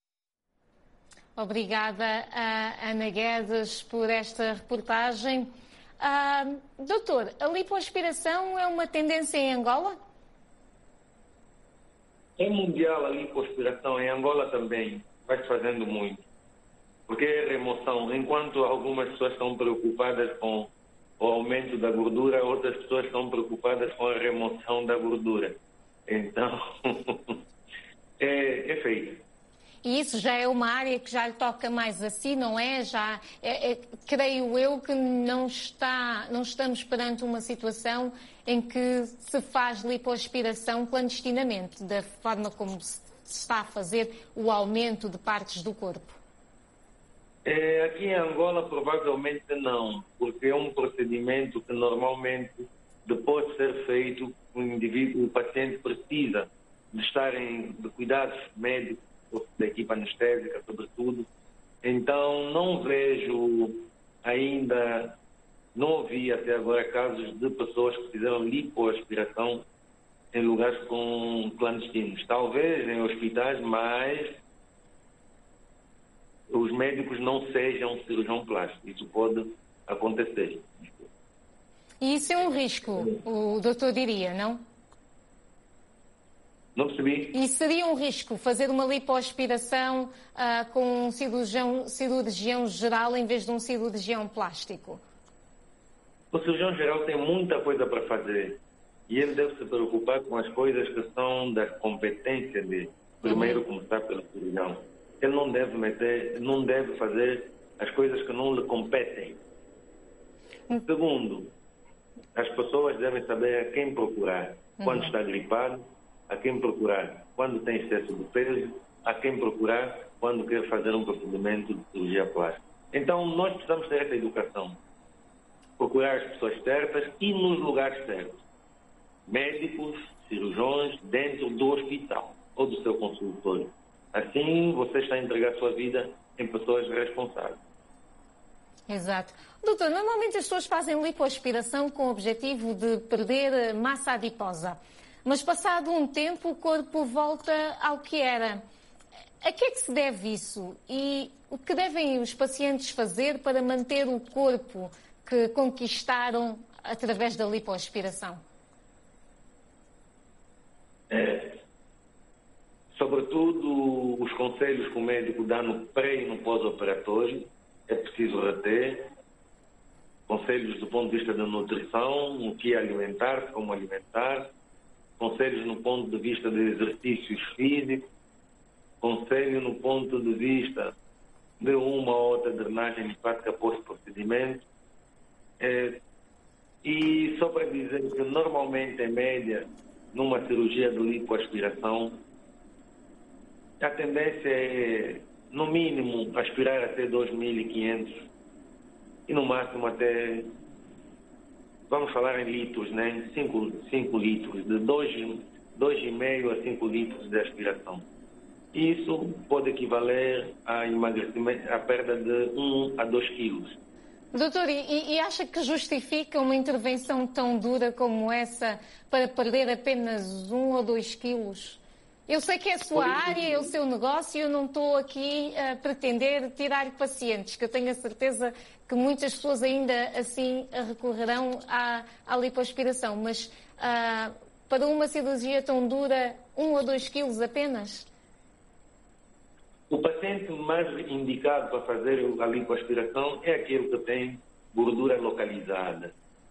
[SPEAKER 2] Obrigada, Ana Guedes, por esta reportagem. Doutor, a lipoaspiração é uma tendência em Angola?
[SPEAKER 4] É mundial a lipoaspiração, em Angola também vai-se fazendo muito. Porque é remoção. Enquanto algumas pessoas estão preocupadas com o aumento da gordura, outras pessoas estão preocupadas com a remoção da gordura. Então, é feito.
[SPEAKER 2] E isso já é uma área que já lhe toca mais a si, não é? Creio eu que não estamos perante uma situação em que se faz lipoaspiração clandestinamente, da forma como se está a fazer o aumento de partes do corpo.
[SPEAKER 4] Aqui em Angola provavelmente não, porque é um procedimento que normalmente, depois de ser feito, o paciente precisa de estar de cuidados médicos, da equipa anestésica sobretudo. Então não vejo ainda, não ouvi até agora casos de pessoas que fizeram lipoaspiração em lugares clandestinos. Talvez em hospitais, mas os médicos não sejam cirurgião plástico. Isso pode acontecer.
[SPEAKER 2] E isso é um risco, o doutor diria, não?
[SPEAKER 4] Não percebi.
[SPEAKER 2] E seria um risco fazer uma lipoaspiração com um cirurgião geral em vez de um cirurgião plástico?
[SPEAKER 4] O cirurgião geral tem muita coisa para fazer e ele deve se preocupar com as coisas que são da competência dele. Primeiro começar pelo cirurgião. Ele não deve fazer as coisas que não lhe competem. Segundo, as pessoas devem saber a quem procurar quando está gripado, a quem procurar quando tem excesso de peso, a quem procurar quando quer fazer um procedimento de cirurgia plástica. Então, nós precisamos ter essa educação. Procurar as pessoas certas e nos lugares certos. Médicos, cirurgiões, dentro do hospital ou do seu consultório. Assim, você está a entregar a sua vida em pessoas responsáveis.
[SPEAKER 2] Exato. Doutor, normalmente as pessoas fazem lipoaspiração com o objetivo de perder massa adiposa. Mas passado um tempo o corpo volta ao que era. A que é que se deve isso? E o que devem os pacientes fazer para manter o corpo que conquistaram através da lipoaspiração?
[SPEAKER 4] Sobretudo os conselhos que o médico dá no pré e no pós-operatório, é preciso reter. Conselhos do ponto de vista da nutrição, o que alimentar, como alimentar. Conselhos no ponto de vista de exercícios físicos. Conselho no ponto de vista de uma ou outra drenagem linfática pós-procedimento. E só para dizer que normalmente, em média, numa cirurgia de lipoaspiração, a tendência é, no mínimo, aspirar até 2.500 e no máximo até, vamos falar em litros, né? 5 litros, de 2,5 a 5 litros de aspiração. Isso pode equivaler a emagrecimento, a perda de 1 a 2 quilos.
[SPEAKER 2] Doutor, e acha que justifica uma intervenção tão dura como essa para perder apenas 1 ou 2 quilos? Eu sei que é a sua área, é o seu negócio, eu não estou aqui a pretender tirar pacientes, que eu tenho a certeza que muitas pessoas ainda assim recorrerão à lipoaspiração, mas para uma cirurgia tão dura, 1 ou 2 quilos apenas?
[SPEAKER 4] O paciente mais indicado para fazer a lipoaspiração é aquele que tem gordura localizada.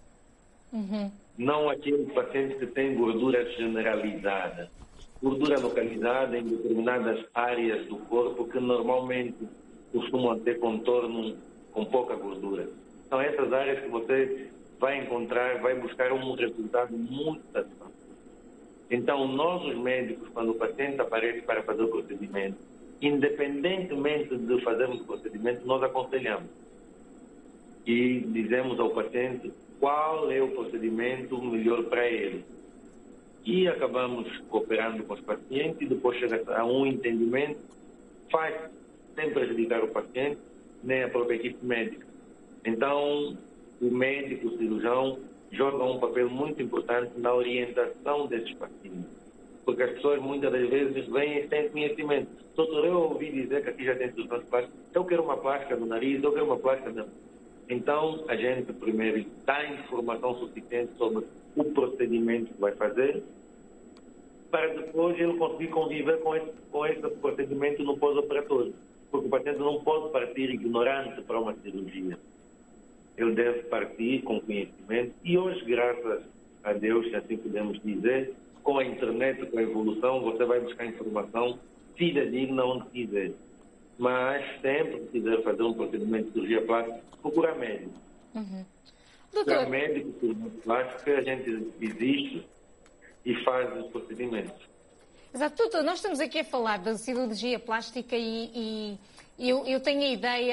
[SPEAKER 4] Não aquele paciente que tem gordura generalizada. Gordura localizada em determinadas áreas do corpo que normalmente costumam ter contorno com pouca gordura. São essas áreas que você vai encontrar, vai buscar um resultado muito satisfatório. Então, nós, os médicos, quando o paciente aparece para fazer o procedimento, independentemente de fazermos o procedimento, nós aconselhamos e dizemos ao paciente qual é o procedimento melhor para ele. E acabamos cooperando com os pacientes e depois chega a um entendimento, sem prejudicar o paciente, nem a própria equipe médica. Então, o médico, o cirurgião, joga um papel muito importante na orientação desses pacientes. Porque as pessoas muitas das vezes vêm sem conhecimento. Doutor, eu ouvi dizer que aqui já tem cirurgiões plásticas, eu quero uma plástica do nariz, eu quero uma plástica da... Então, a gente primeiro dá informação suficiente sobre o procedimento que vai fazer, para depois ele conseguir conviver com esse procedimento no pós-operatório. Porque o paciente não pode partir ignorante para uma cirurgia. Ele deve partir com conhecimento. E hoje, graças a Deus, se assim podemos dizer, com a internet, com a evolução, você vai buscar informação fidedigna onde quiser. Mas sempre que quiser fazer um procedimento de cirurgia plástica, procura médico. Procura médico, cirurgia plástica, a gente existe e faz os procedimentos.
[SPEAKER 2] Exato, doutor, nós estamos aqui a falar da cirurgia plástica e eu tenho a ideia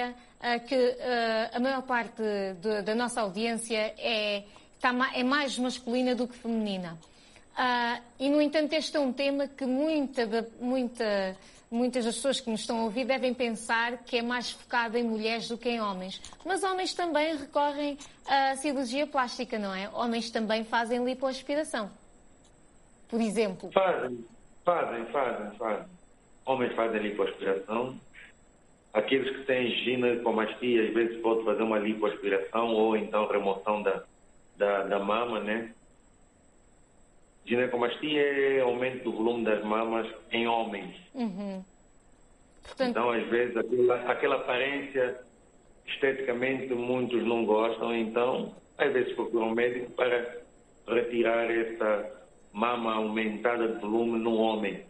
[SPEAKER 2] que a maior parte da nossa audiência é mais masculina do que feminina. E, no entanto, este é um tema que muitas das pessoas que nos estão a ouvir devem pensar que é mais focado em mulheres do que em homens. Mas homens também recorrem à cirurgia plástica, não é? Homens também fazem lipoaspiração, por exemplo.
[SPEAKER 4] Fazem. Homens fazem lipoaspiração. Aqueles que têm ginecomastia, às vezes podem fazer uma lipoaspiração ou então remoção da mama, né? Ginecomastia é aumento do volume das mamas em homens.
[SPEAKER 2] Portanto...
[SPEAKER 4] Então, às vezes, aquela aparência, esteticamente, muitos não gostam. Então, às vezes, procuram um médico para retirar essa mama aumentada de volume no homem.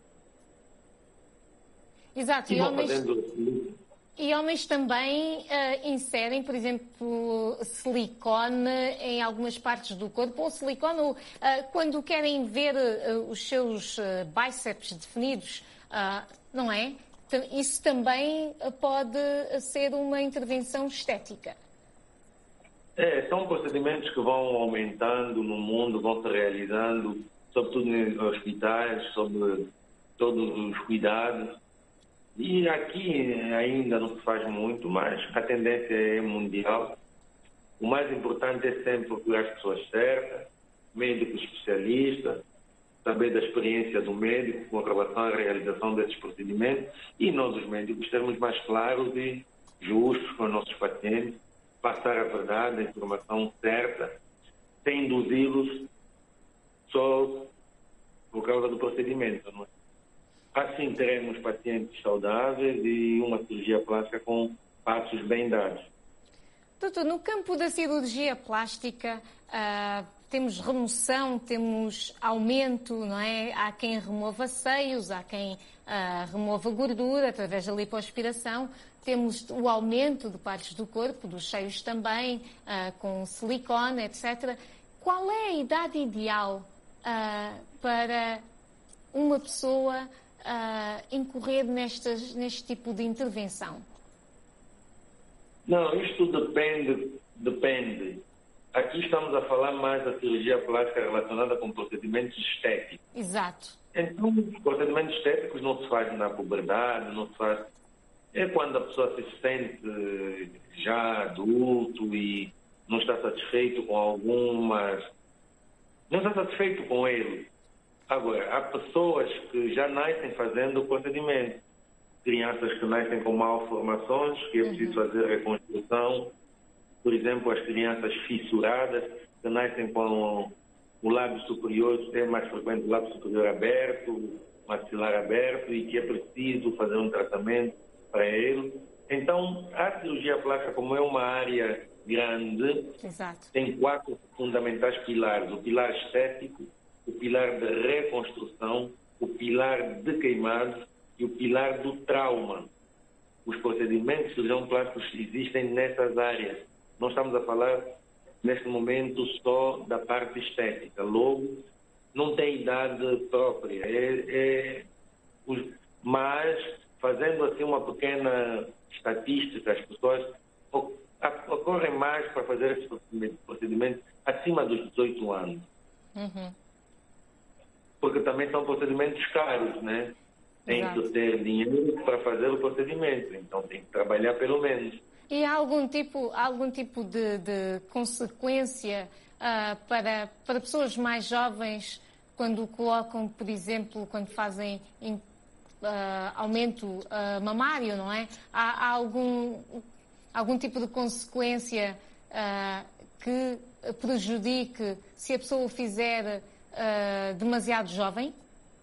[SPEAKER 2] Exato. E homens também inserem, por exemplo, silicone em algumas partes do corpo, ou silicone, quando querem ver os seus bíceps definidos, não é? Isso também pode ser uma intervenção estética.
[SPEAKER 4] São procedimentos que vão aumentando no mundo, vão se realizando, sobretudo nos hospitais, sobre todos os cuidados. E aqui ainda não se faz muito, mas a tendência é mundial. O mais importante é sempre procurar as pessoas certas, médicos especialistas, saber da experiência do médico com relação à realização desses procedimentos e nós, os médicos, sermos mais claros e justos com os nossos pacientes, passar a verdade, a informação certa, sem induzi-los só por causa do procedimento, não é? Assim teremos pacientes saudáveis e uma cirurgia plástica com passos bem dados.
[SPEAKER 2] Doutor, no campo da cirurgia plástica, temos remoção, temos aumento, não é? Há quem remova seios, há quem remova gordura através da lipoaspiração. Temos o aumento de partes do corpo, dos seios também, com silicone, etc. Qual é a idade ideal para uma pessoa incorrer neste tipo de intervenção?
[SPEAKER 4] Não, isto depende. Aqui estamos a falar mais da cirurgia plástica relacionada com procedimentos estéticos.
[SPEAKER 2] Exato.
[SPEAKER 4] Então, os procedimentos estéticos não se faz na puberdade, não se faz... É quando a pessoa se sente já adulto e não está satisfeito com algumas... Não está satisfeito com ele. Agora, há pessoas que já nascem fazendo o procedimento. Crianças que nascem com malformações, que é preciso fazer reconstrução. Por exemplo, as crianças fissuradas, que nascem com o lábio superior, é mais frequente o lábio superior aberto, maxilar aberto, e que é preciso fazer um tratamento para ele. Então, a cirurgia plástica, como é uma área grande,
[SPEAKER 2] exato,
[SPEAKER 4] tem 4 fundamentais pilares. O pilar estético, o pilar de reconstrução, o pilar de queimados e o pilar do trauma. Os procedimentos de cirurgião plástico existem nessas áreas. Nós estamos a falar, neste momento, só da parte estética. Logo, não tem idade própria. Mas, fazendo assim uma pequena estatística, as pessoas ocorrem mais para fazer esse procedimento acima dos 18 anos. Porque também são procedimentos caros, né? Tem que ter dinheiro para fazer o procedimento, então tem que trabalhar pelo menos.
[SPEAKER 2] E há algum tipo de consequência para pessoas mais jovens quando colocam, por exemplo, quando fazem aumento mamário, não é? Há algum tipo de consequência que prejudique se a pessoa o fizer demasiado jovem?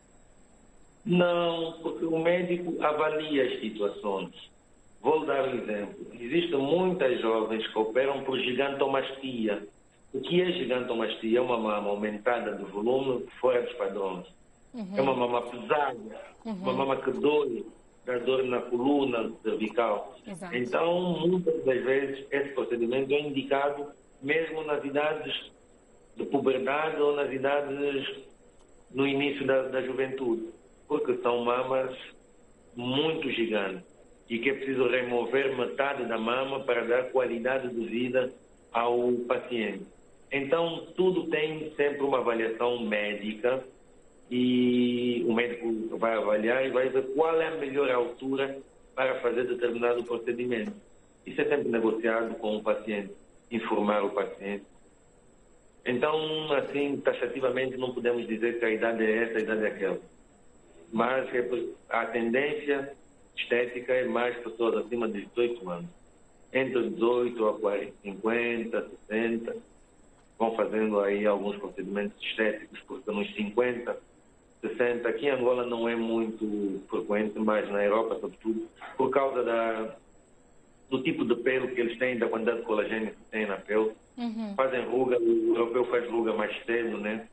[SPEAKER 4] Não, porque o médico avalia as situações. Vou dar um exemplo. Existem muitas jovens que operam por gigantomastia. O que é gigantomastia? É uma mama aumentada de volume fora dos padrões. É uma mama pesada, uma mama que dói, dá dor na coluna cervical.
[SPEAKER 2] Exato.
[SPEAKER 4] Então, muitas das vezes, esse procedimento é indicado mesmo nas idades de puberdade ou nas idades no início da juventude, porque são mamas muito gigantes. e que é preciso remover metade da mama para dar qualidade de vida ao paciente. Então, tudo tem sempre uma avaliação médica e o médico vai avaliar e vai ver qual é a melhor altura para fazer determinado procedimento. Isso é sempre negociado com o paciente, informar o paciente. Então, assim, taxativamente não podemos dizer que a idade é essa, a idade é aquela. Mas a tendência estética é mais pessoas acima de 18 anos. Entre 18 a 40, 50, 60, vão fazendo aí alguns procedimentos estéticos, porque nos 50, 60, aqui em Angola não é muito frequente, mas na Europa, sobretudo, por causa do tipo de pelo que eles têm, da quantidade de colagênio que têm na pele. Fazem ruga, o europeu faz ruga mais cedo, né?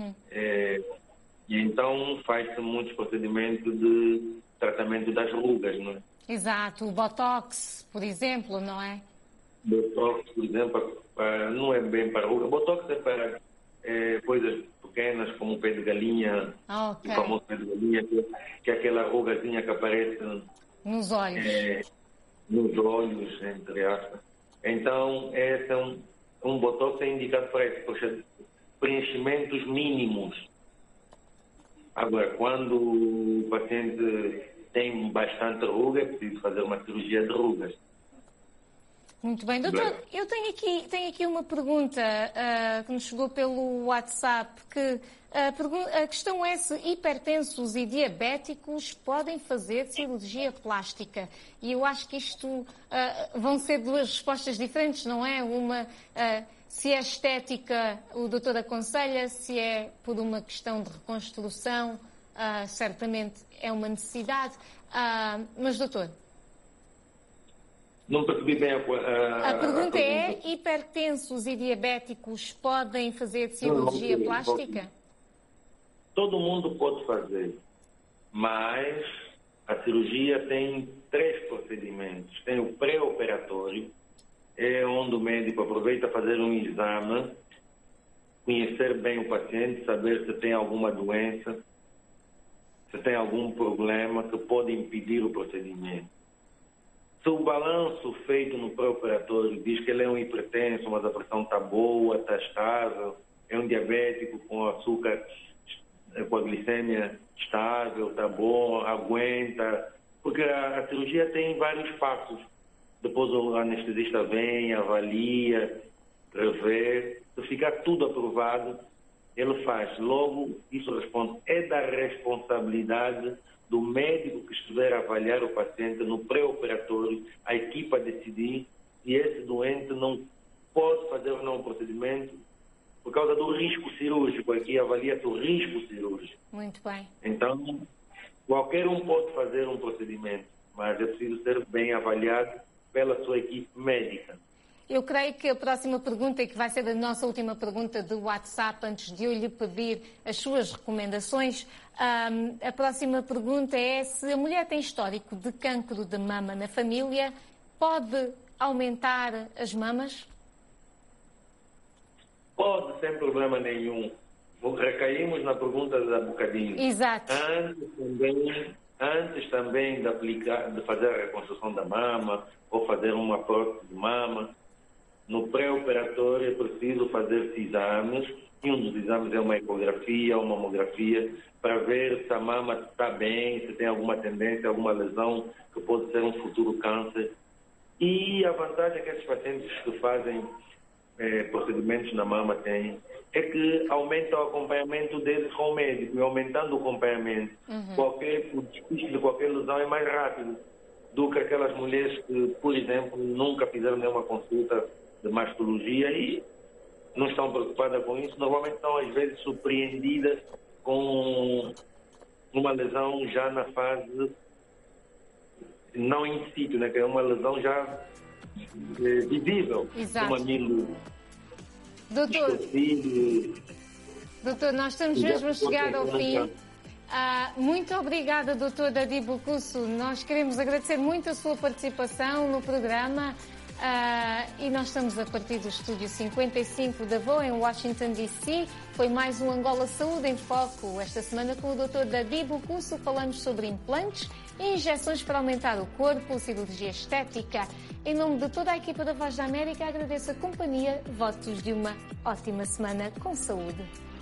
[SPEAKER 4] E então faz-se muitos procedimentos de tratamento das rugas, não é?
[SPEAKER 2] Exato, o Botox, por exemplo, não é?
[SPEAKER 4] Botox, por exemplo, não é bem para ruga. Botox é para coisas pequenas, como o pé de galinha, o famoso pé de galinha, que é aquela rugazinha que aparece
[SPEAKER 2] nos olhos.
[SPEAKER 4] Nos olhos, entre aspas. Então, esse é um botox é indicado para preenchimentos mínimos. Agora, quando o paciente tem bastante ruga, é preciso fazer uma cirurgia de rugas.
[SPEAKER 2] Muito bem. Doutor, eu tenho aqui uma pergunta que nos chegou pelo WhatsApp, que a questão é se hipertensos e diabéticos podem fazer cirurgia plástica. E eu acho que isto vão ser duas respostas diferentes, não é? Uma, se é estética, o doutor aconselha, se é por uma questão de reconstrução, certamente é uma necessidade. Mas, doutor...
[SPEAKER 4] Não percebi bem
[SPEAKER 2] a pergunta é, hipertensos e diabéticos podem fazer cirurgia plástica?
[SPEAKER 4] Todo mundo pode fazer, mas a cirurgia tem 3 procedimentos. Tem o pré-operatório, é onde o médico aproveita fazer um exame, conhecer bem o paciente, saber se tem alguma doença, se tem algum problema que pode impedir o procedimento. Se o balanço feito no pré-operatório diz que ele é um hipertenso, mas a pressão está boa, está estável, é um diabético com açúcar, com a glicemia estável, está bom, aguenta, porque a cirurgia tem vários passos. Depois o anestesista vem, avalia, revê, se ficar tudo aprovado, ele faz. Logo, isso responde, é da responsabilidade do médico que estiver a avaliar o paciente no pré-operatório, a equipa decidir se esse doente não pode fazer ou não o procedimento por causa do risco cirúrgico. Aqui avalia-se o risco cirúrgico.
[SPEAKER 2] Muito bem.
[SPEAKER 4] Então, qualquer um pode fazer um procedimento, mas é preciso ser bem avaliado pela sua equipe médica.
[SPEAKER 2] Eu creio que a próxima pergunta, e que vai ser a nossa última pergunta do WhatsApp, antes de eu lhe pedir as suas recomendações, a próxima pergunta é se a mulher tem histórico de cancro de mama na família, pode aumentar as mamas?
[SPEAKER 4] Pode, sem problema nenhum. Recaímos na pergunta de há bocadinho.
[SPEAKER 2] Exato.
[SPEAKER 4] Antes também de fazer a reconstrução da mama ou fazer uma prótese de mama, no pré-operatório é preciso fazer exames, e um dos exames é uma ecografia, uma mamografia, para ver se a mama está bem, se tem alguma tendência, alguma lesão que pode ser um futuro câncer. E a vantagem que esses pacientes que fazem procedimentos na mama têm é que aumenta o acompanhamento deles com o médico, e aumentando o acompanhamento, o desfecho de qualquer lesão é mais rápido do que aquelas mulheres que, por exemplo, nunca fizeram nenhuma consulta de mastologia e não estão preocupadas com isso. Normalmente estão, às vezes, surpreendidas com uma lesão já na fase não in situ, né? Que é uma lesão já visível.
[SPEAKER 2] Exato.
[SPEAKER 4] Do mamilo.
[SPEAKER 2] Doutor, nós estamos mesmo a chegar ao fim. Muito obrigada, doutor Dadi Bocusso. Nós queremos agradecer muito a sua participação no programa. E nós estamos a partir do estúdio 55 da VOA em Washington, D.C. Foi mais um Angola Saúde em Foco. Esta semana com o Dr. Dadi Bocusso falamos sobre implantes injeções para aumentar o corpo, cirurgia estética. Em nome de toda a equipa da Voz da América, agradeço a companhia. Votos de uma ótima semana com saúde.